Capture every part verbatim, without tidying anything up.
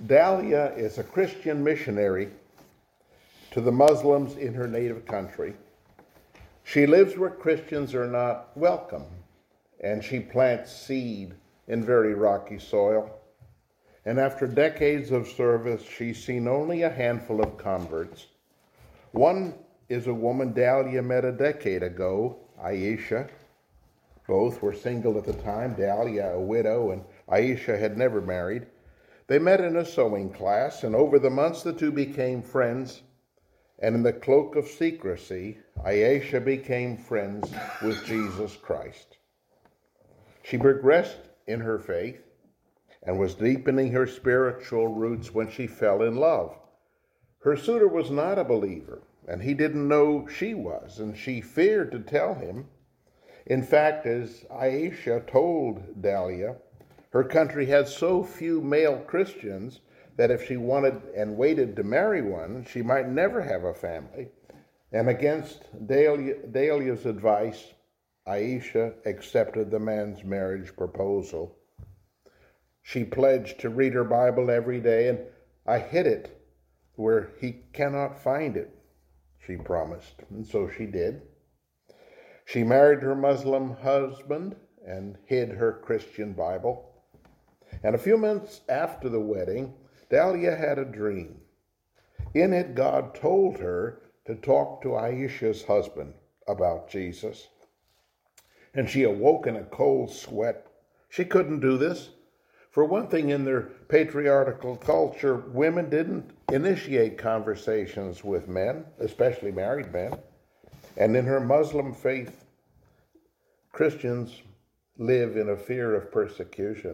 Dahlia is a Christian missionary to the Muslims in her native country. She lives where Christians are not welcome, and she plants seed in very rocky soil. And after decades of service, she's seen only a handful of converts. One is a woman Dahlia met a decade ago, Aisha. Both were single at the time, Dahlia a widow, and Aisha had never married. They met in a sewing class, and over the months the two became friends. And in the cloak of secrecy, Aisha became friends with Jesus Christ. She progressed in her faith and was deepening her spiritual roots when she fell in love. Her suitor was not a believer, and he didn't know she was, and she feared to tell him. In fact, as Aisha told Dahlia, her country had so few male Christians that if she wanted and waited to marry one, she might never have a family. And against Dahlia, Dahlia's advice, Aisha accepted the man's marriage proposal. She pledged to read her Bible every day, and I hid it where he cannot find it, she promised, and so she did. She married her Muslim husband and hid her Christian Bible. And a few months after the wedding, Dahlia had a dream. In it, God told her to talk to Aisha's husband about Jesus. And she awoke in a cold sweat. She couldn't do this. For one thing, in their patriarchal culture, women didn't initiate conversations with men, especially married men. And in her Muslim faith, Christians live in a fear of persecution.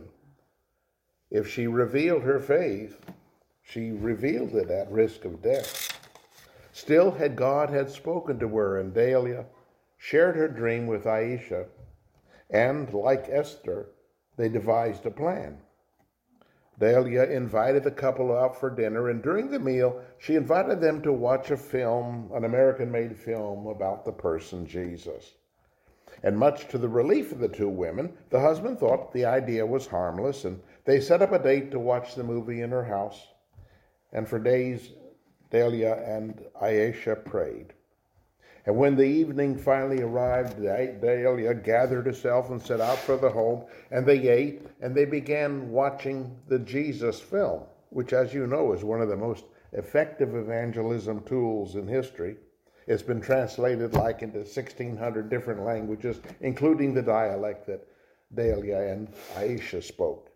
If she revealed her faith, she revealed it at risk of death. Still, had God had spoken to her, and Dahlia shared her dream with Aisha, and like Esther, they devised a plan. Dahlia invited the couple out for dinner, and during the meal, she invited them to watch a film, an American-made film about the person Jesus. And much to the relief of the two women, the husband thought the idea was harmless, and they set up a date to watch the movie in her house. And for days, Dahlia and Aisha prayed. And when the evening finally arrived, Dahlia gathered herself and set out for the home, and they ate, and they began watching the Jesus film, which, as you know, is one of the most effective evangelism tools in history. It's been translated like into sixteen hundred different languages, including the dialect that Dahlia and Aisha spoke.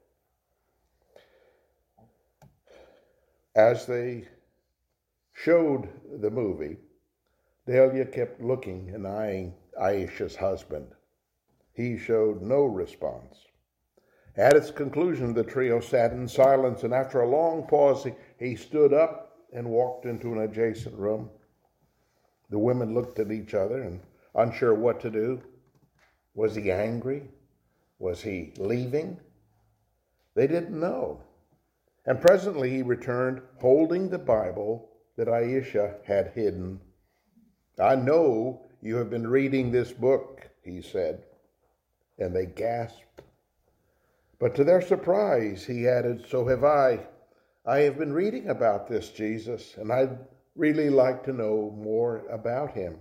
As they showed the movie, Dahlia kept looking and eyeing Aisha's husband. He showed no response. At its conclusion, the trio sat in silence, and after a long pause, he, he stood up and walked into an adjacent room. The women looked at each other and unsure what to do. Was he angry? Was he leaving? They didn't know. And presently he returned, holding the Bible that Aisha had hidden. "I know you have been reading this book," he said, and they gasped. But to their surprise, he added, "So have I. I have been reading about this Jesus, and I'd really like to know more about him."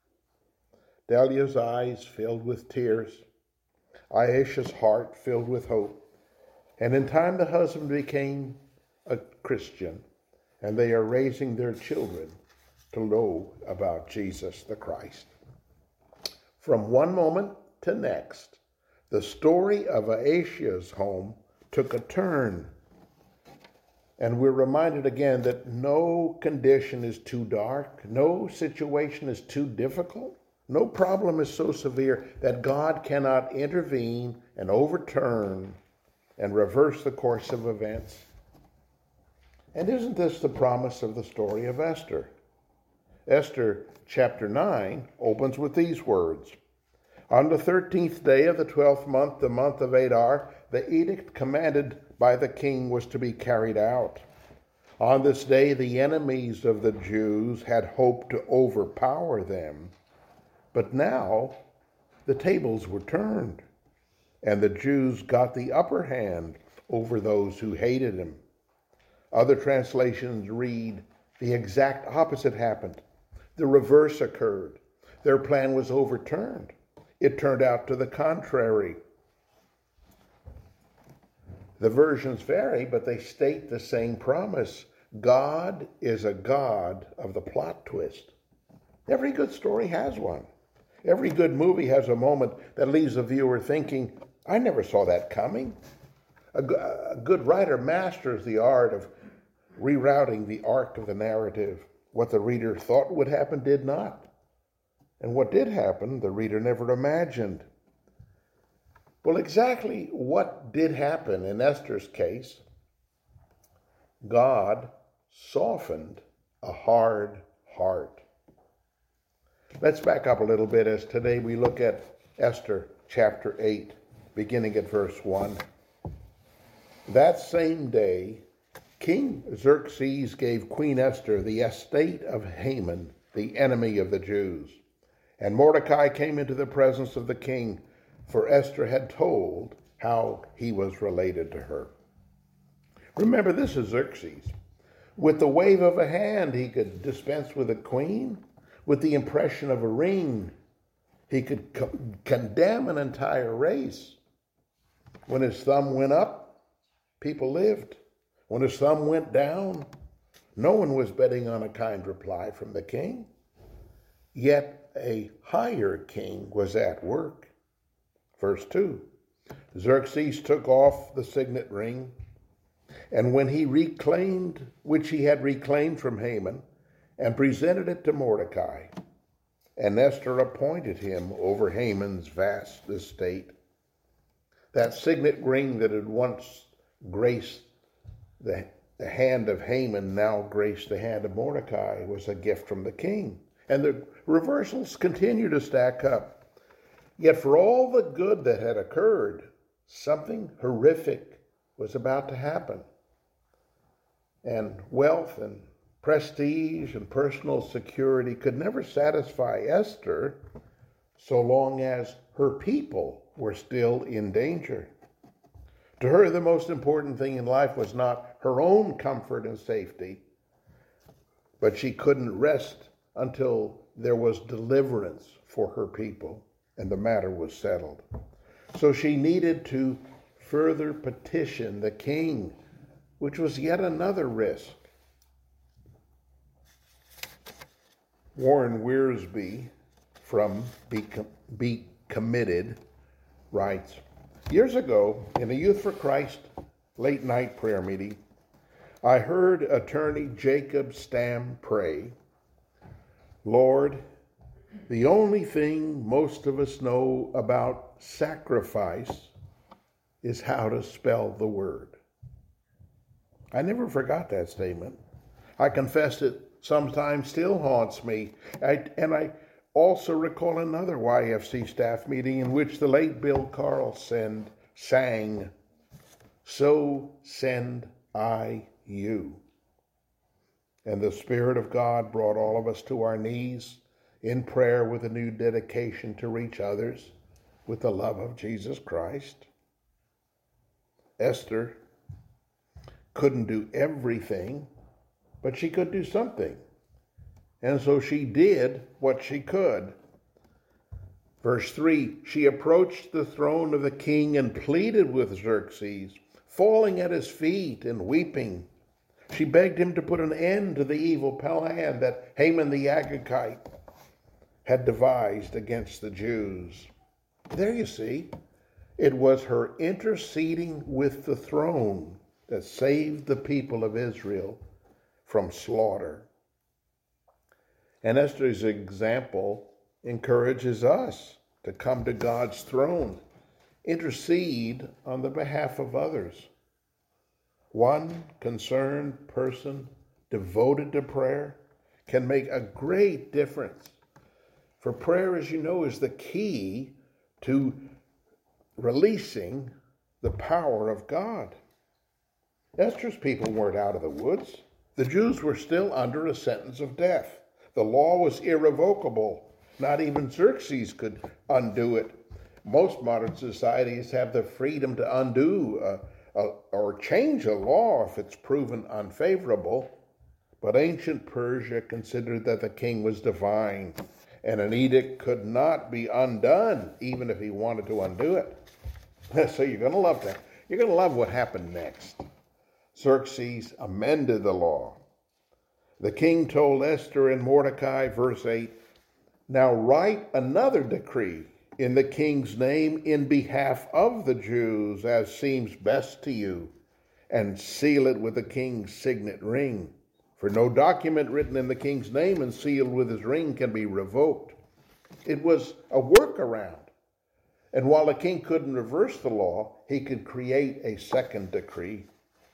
Dahlia's eyes filled with tears, Aisha's heart filled with hope. And in time, the husband became a Christian, and they are raising their children to know about Jesus the Christ. From one moment to next, the story of Aisha's home took a turn. And we're reminded again that no condition is too dark, no situation is too difficult, no problem is so severe that God cannot intervene and overturn and reverse the course of events. And isn't this the promise of the story of Esther? Esther chapter nine opens with these words. On the thirteenth day of the twelfth month, the month of Adar, the edict commanded by the king was to be carried out. On this day, the enemies of the Jews had hoped to overpower them. But now the tables were turned, and the Jews got the upper hand over those who hated him. Other translations read, the exact opposite happened. The reverse occurred. Their plan was overturned. It turned out to the contrary. The versions vary, but they state the same promise. God is a God of the plot twist. Every good story has one. Every good movie has a moment that leaves the viewer thinking, I never saw that coming. A, a good writer masters the art of rerouting the arc of the narrative. What the reader thought would happen did not. And what did happen, the reader never imagined. Well, exactly what did happen in Esther's case? God softened a hard heart. Let's back up a little bit as today we look at Esther chapter eight, beginning at verse one. That same day, King Xerxes gave Queen Esther the estate of Haman, the enemy of the Jews. And Mordecai came into the presence of the king, for Esther had told how he was related to her. Remember, this is Xerxes. With the wave of a hand, he could dispense with a queen. With the impression of a ring, he could co- condemn an entire race. When his thumb went up, people lived. When his thumb went down, no one was betting on a kind reply from the king. Yet a higher king was at work. Verse two, Xerxes took off the signet ring, and when he reclaimed, which he had reclaimed from Haman, and presented it to Mordecai, and Esther appointed him over Haman's vast estate. That signet ring that had once graced the, the hand of Haman now graced the hand of Mordecai, was a gift from the king. And the reversals continue to stack up. Yet for all the good that had occurred, something horrific was about to happen. And wealth and prestige and personal security could never satisfy Esther so long as her people were still in danger. To her, the most important thing in life was not her own comfort and safety, but she couldn't rest until there was deliverance for her people and the matter was settled. So she needed to further petition the king, which was yet another risk. Warren Wiersbe from Be, Be Committed writes, years ago, in a Youth for Christ late night prayer meeting, I heard attorney Jacob Stamm pray, Lord, the only thing most of us know about sacrifice is how to spell the word. I never forgot that statement. I confess it sometimes still haunts me. I, and I also recall another Y F C staff meeting in which the late Bill Carlson sang, So Send I You. And the Spirit of God brought all of us to our knees in prayer with a new dedication to reach others with the love of Jesus Christ. Esther couldn't do everything, but she could do something. And so she did what she could. Verse three, she approached the throne of the king and pleaded with Xerxes, falling at his feet and weeping. She begged him to put an end to the evil plan that Haman the Agagite had devised against the Jews. There you see, it was her interceding with the throne that saved the people of Israel from slaughter. And Esther's example encourages us to come to God's throne, intercede on the behalf of others. One concerned person devoted to prayer can make a great difference. For prayer, as you know, is the key to releasing the power of God. Esther's people weren't out of the woods. The Jews were still under a sentence of death. The law was irrevocable. Not even Xerxes could undo it. Most modern societies have the freedom to undo a, uh, or change a law if it's proven unfavorable, but ancient Persia considered that the king was divine, and an edict could not be undone, even if he wanted to undo it. So you're going to love that. You're going to love what happened next. Xerxes amended the law. The king told Esther and Mordecai, verse eight, "Now write another decree in the king's name in behalf of the Jews, as seems best to you, and seal it with the king's signet ring. For no document written in the king's name and sealed with his ring can be revoked." It was a workaround. And while the king couldn't reverse the law, he could create a second decree.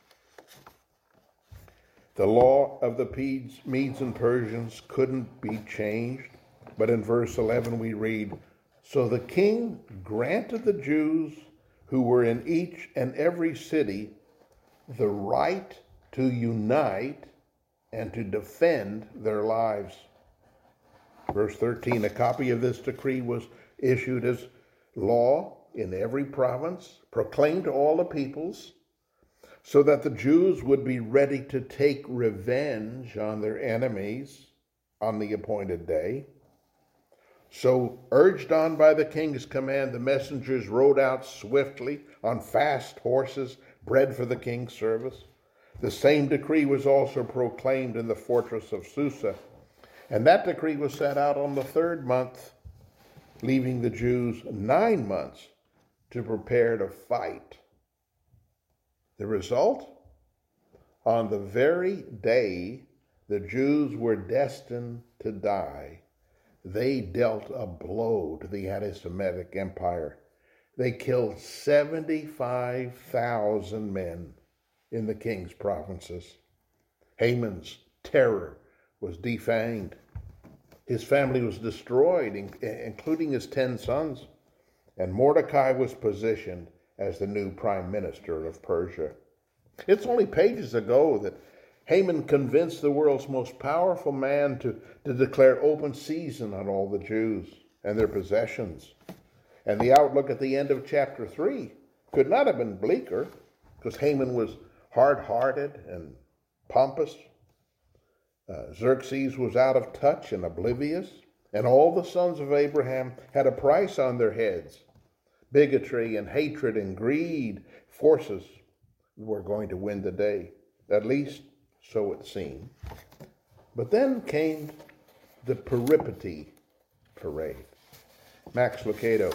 The law of the Medes and Persians couldn't be changed, but in verse eleven we read, "So the king granted the Jews who were in each and every city the right to unite and to defend their lives." Verse thirteen, a copy of this decree was issued as law in every province, proclaimed to all the peoples, so that the Jews would be ready to take revenge on their enemies on the appointed day. So, urged on by the king's command, the messengers rode out swiftly on fast horses bred for the king's service. The same decree was also proclaimed in the fortress of Susa, and that decree was set out on the third month, leaving the Jews nine months to prepare to fight. The result? On the very day the Jews were destined to die, they dealt a blow to the anti-Semitic empire. They killed seventy-five thousand men in the king's provinces. Haman's terror was defanged. His family was destroyed, including his ten sons, and Mordecai was positioned as the new prime minister of Persia. It's only pages ago that Haman convinced the world's most powerful man to, to declare open season on all the Jews and their possessions. And the outlook at the end of chapter three could not have been bleaker, because Haman was hard-hearted and pompous. Uh, Xerxes was out of touch and oblivious, and all the sons of Abraham had a price on their heads. Bigotry and hatred and greed forces were going to win the day, at least so it seemed. But then came the Peripety parade. Max Lucado.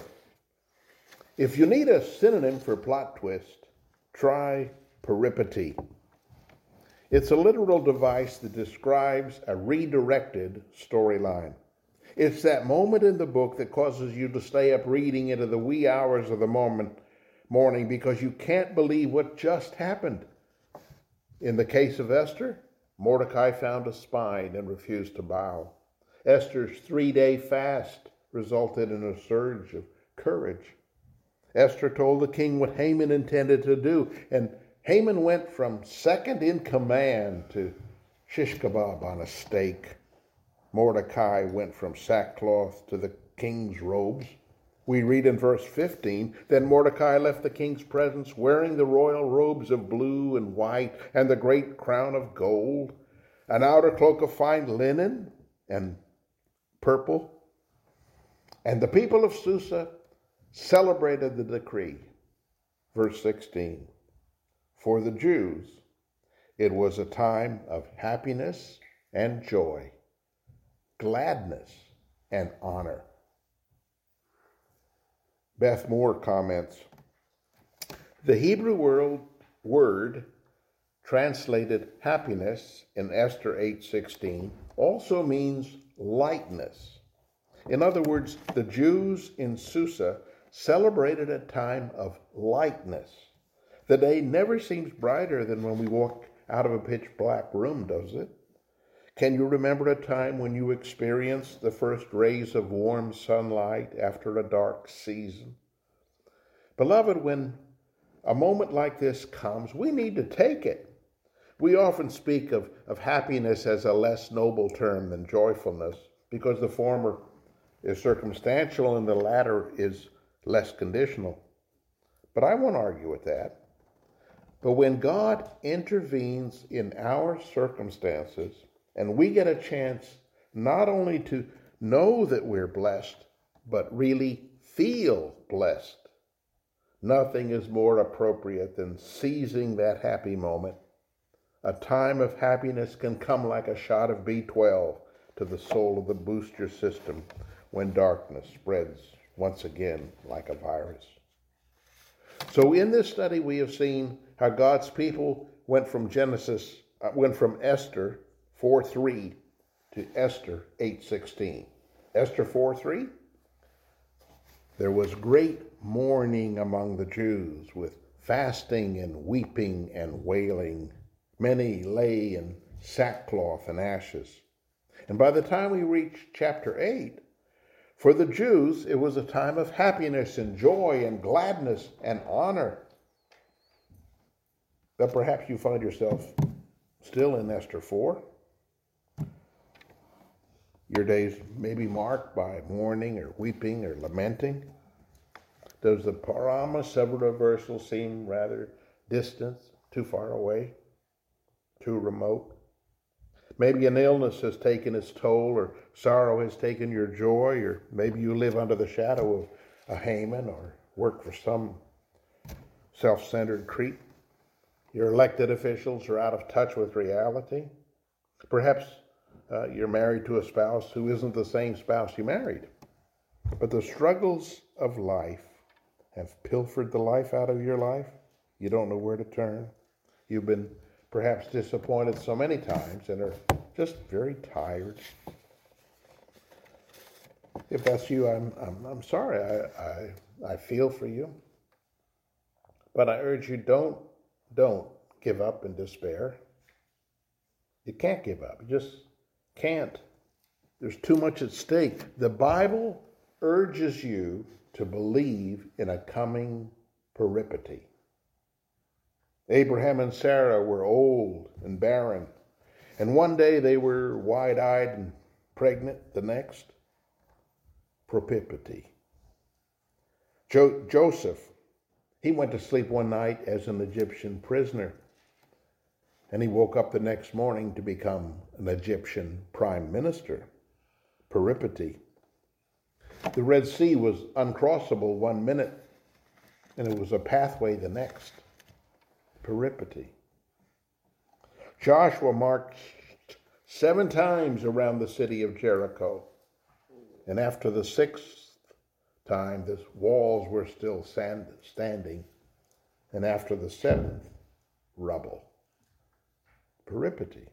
If you need a synonym for plot twist, try peripety. It's a literal device that describes a redirected storyline. It's that moment in the book that causes you to stay up reading into the wee hours of the moment, morning because you can't believe what just happened. In the case of Esther, Mordecai found a spine and refused to bow. Esther's three-day fast resulted in a surge of courage. Esther told the king what Haman intended to do, and Haman went from second in command to shish kebab on a steak. Mordecai went from sackcloth to the king's robes. We read in verse fifteen, then Mordecai left the king's presence wearing the royal robes of blue and white and the great crown of gold, an outer cloak of fine linen and purple. And the people of Susa celebrated the decree. Verse sixteen, for the Jews, it was a time of happiness and joy, gladness and honor. Beth Moore comments, the Hebrew word, word translated happiness in Esther eight sixteen also means lightness. In other words, the Jews in Susa celebrated a time of lightness. The day never seems brighter than when we walk out of a pitch black room, does it? Can you remember a time when you experienced the first rays of warm sunlight after a dark season? Beloved, when a moment like this comes, we need to take it. We often speak of, of happiness as a less noble term than joyfulness, because the former is circumstantial and the latter is less conditional. But I won't argue with that. But when God intervenes in our circumstances and we get a chance not only to know that we're blessed, but really feel blessed, nothing is more appropriate than seizing that happy moment. A time of happiness can come like a shot of B twelve to the soul of the booster system when darkness spreads once again like a virus. So in this study, we have seen how God's people went from Genesis, uh, went from Esther four three to Esther eight sixteen. Esther four three, there was great mourning among the Jews with fasting and weeping and wailing. Many lay in sackcloth and ashes. And by the time we reach chapter eight, for the Jews, it was a time of happiness and joy and gladness and honor. But perhaps you find yourself still in Esther four. Your days may be marked by mourning or weeping or lamenting. Does the promise of a reversal seem rather distant, too far away, too remote? Maybe an illness has taken its toll, or sorrow has taken your joy, or maybe you live under the shadow of a Haman or work for some self-centered creep. Your elected officials are out of touch with reality. Perhaps uh, you're married to a spouse who isn't the same spouse you married. But the struggles of life have pilfered the life out of your life. You don't know where to turn. You've been perhaps disappointed so many times and are just very tired. If that's you, I'm I'm, I'm sorry. I, I I feel for you. But I urge you, don't don't give up in despair. You can't give up. You just can't. There's too much at stake. The Bible urges you to believe in a coming peripety. Abraham and Sarah were old and barren, and one day they were wide-eyed and pregnant, the next, peripety. Jo- Joseph, he went to sleep one night as an Egyptian prisoner, and he woke up the next morning to become an Egyptian prime minister, peripety. The Red Sea was uncrossable one minute, and it was a pathway the next, peripety. Joshua marched seven times around the city of Jericho, and after the sixth time, the walls were still stand, standing, and after the seventh, rubble, peripety.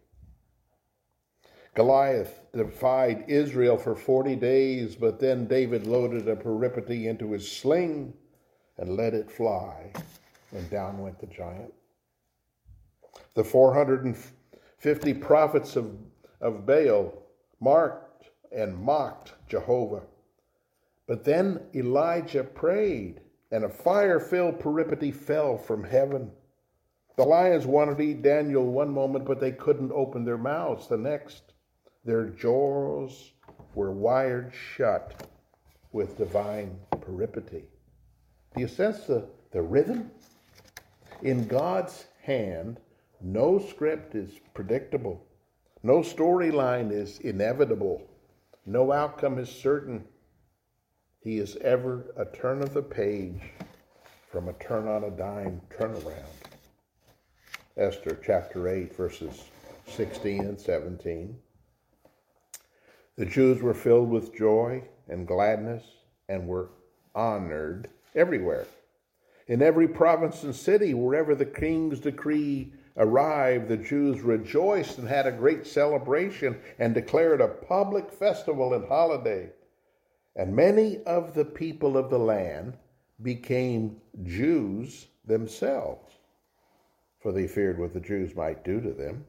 Goliath defied Israel for forty days, but then David loaded a peripety into his sling and let it fly, and down went the giant. The four hundred fifty prophets of, of Baal marked and mocked Jehovah. But then Elijah prayed, and a fire-filled peripety fell from heaven. The lions wanted to eat Daniel one moment, but they couldn't open their mouths the next. Their jaws were wired shut with divine peripety. Do you sense the, the rhythm? In God's hand, no script is predictable. No storyline is inevitable. No outcome is certain. He is ever a turn of the page from a turn on a dime turnaround. Esther chapter eight, verses sixteen and seventeen. The Jews were filled with joy and gladness and were honored everywhere. In every province and city, wherever the king's decree arrived, the Jews rejoiced and had a great celebration and declared a public festival and holiday. And many of the people of the land became Jews themselves, for they feared what the Jews might do to them.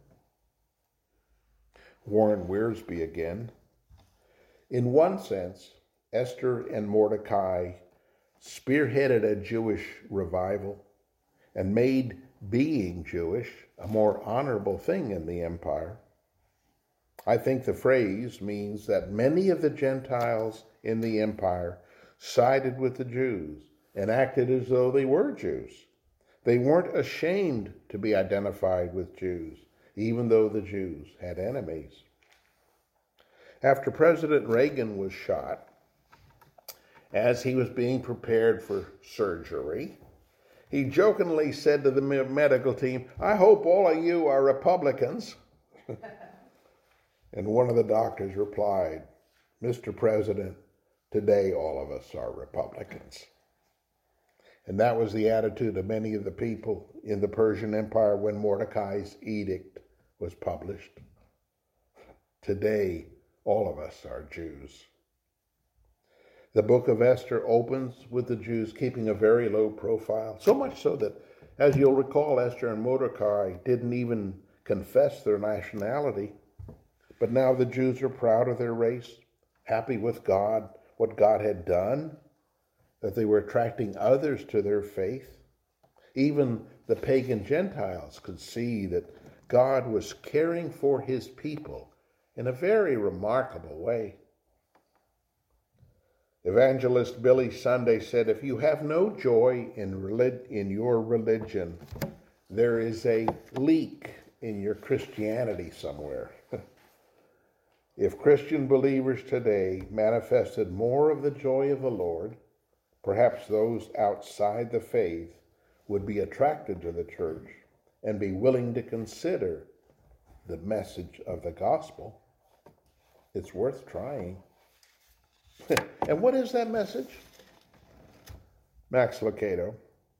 Warren Wiersbe again. In one sense, Esther and Mordecai spearheaded a Jewish revival and made being Jewish a more honorable thing in the empire. I think the phrase means that many of the Gentiles in the empire sided with the Jews and acted as though they were Jews. They weren't ashamed to be identified with Jews, even though the Jews had enemies. After President Reagan was shot, as he was being prepared for surgery, he jokingly said to the medical team, "I hope all of you are Republicans." And one of the doctors replied, "Mister President, today all of us are Republicans." And that was the attitude of many of the people in the Persian Empire when Mordecai's edict was published. Today, all of us are Jews. The book of Esther opens with the Jews keeping a very low profile, so much so that, as you'll recall, Esther and Mordecai didn't even confess their nationality. But now the Jews are proud of their race, happy with God, what God had done, that they were attracting others to their faith. Even the pagan Gentiles could see that God was caring for his people in a very remarkable way. Evangelist Billy Sunday said, "If you have no joy in, relig- in your religion, there is a leak in your Christianity somewhere." If Christian believers today manifested more of the joy of the Lord, perhaps those outside the faith would be attracted to the church and be willing to consider the message of the gospel. It's worth trying. And what is that message? Max Lucado.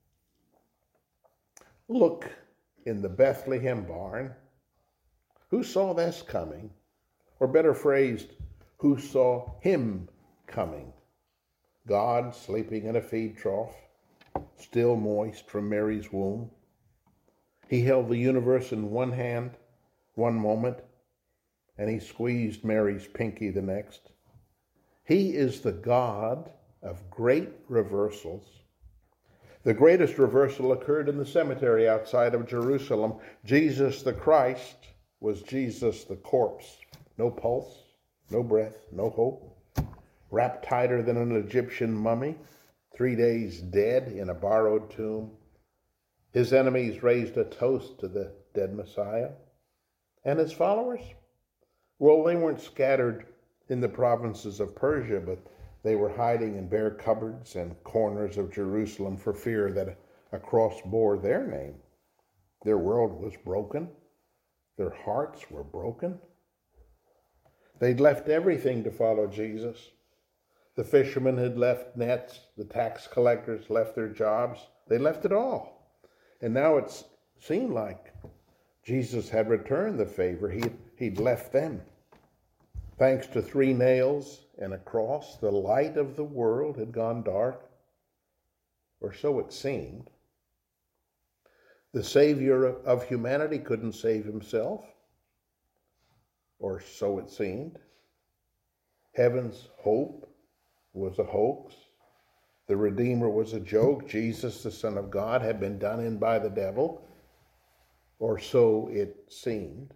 Look in the Bethlehem barn. Who saw this coming? Or better phrased, who saw him coming? God sleeping in a feed trough, still moist from Mary's womb. He held the universe in one hand one moment, and he squeezed Mary's pinky the next. He is the God of great reversals. The greatest reversal occurred in the cemetery outside of Jerusalem. Jesus the Christ was Jesus the corpse. No pulse, no breath, no hope. Wrapped tighter than an Egyptian mummy, three days dead in a borrowed tomb. His enemies raised a toast to the dead Messiah. And his followers? Well, they weren't scattered in the provinces of Persia, but they were hiding in bare cupboards and corners of Jerusalem for fear that a cross bore their name. Their world was broken. Their hearts were broken. They'd left everything to follow Jesus. The fishermen had left nets. The tax collectors left their jobs. They left it all. And now it seemed like Jesus had returned the favor. He, he'd left them. Thanks to three nails and a cross, the light of the world had gone dark, or so it seemed. The Savior of humanity couldn't save himself, or so it seemed. Heaven's hope was a hoax. The Redeemer was a joke. Jesus, the Son of God, had been done in by the devil, or so it seemed.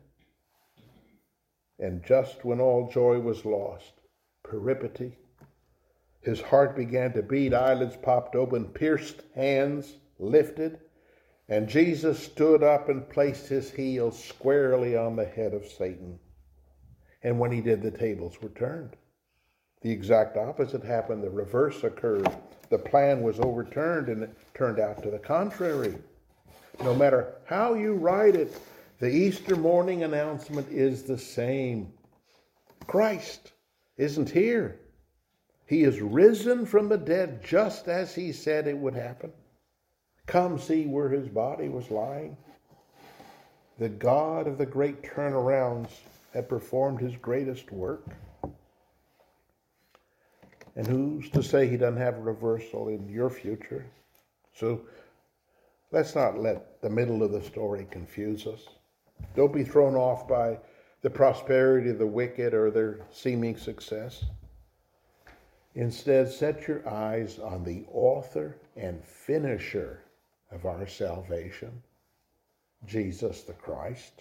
And just when all joy was lost, peripety, his heart began to beat, eyelids popped open, pierced hands lifted, and Jesus stood up and placed his heel squarely on the head of Satan. And when he did, the tables were turned. The exact opposite happened. The reverse occurred. The plan was overturned, and it turned out to the contrary. No matter how you write it, the Easter morning announcement is the same. Christ isn't here. He is risen from the dead just as he said it would happen. Come see where his body was lying. The God of the great turnarounds had performed his greatest work. And who's to say he doesn't have a reversal in your future? So let's not let the middle of the story confuse us. Don't be thrown off by the prosperity of the wicked or their seeming success. Instead, set your eyes on the author and finisher of our salvation, Jesus the Christ.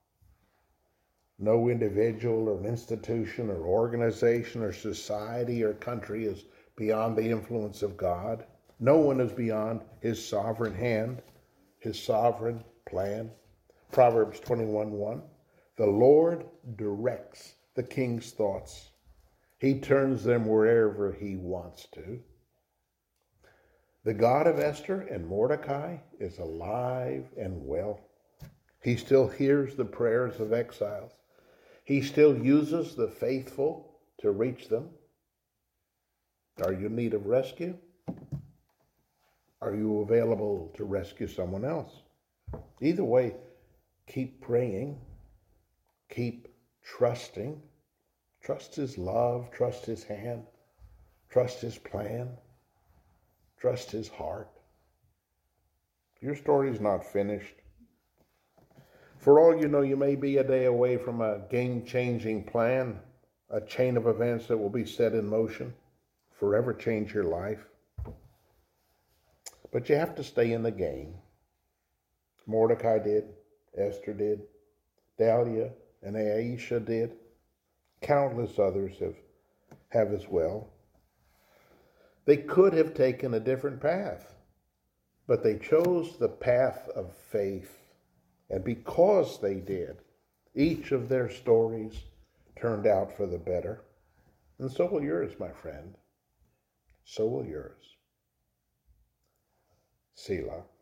No individual or institution or organization or society or country is beyond the influence of God. No one is beyond his sovereign hand. his sovereign plan. Proverbs twenty-one one. The Lord directs the king's thoughts. He turns them wherever he wants to. The God of Esther and Mordecai is alive and well. He still hears the prayers of exiles. He still uses the faithful to reach them. Are you in need of rescue? Are you available to rescue someone else? Either way, keep praying. Keep trusting. Trust his love. Trust his hand. Trust his plan. Trust his heart. Your story's not finished. For all you know, you may be a day away from a game-changing plan, a chain of events that will be set in motion, forever change your life. But you have to stay in the game. Mordecai did, Esther did, Dahlia and Aisha did. Countless others have, have as well. They could have taken a different path, but they chose the path of faith. And because they did, each of their stories turned out for the better. And so will yours, my friend. So will yours. Selah.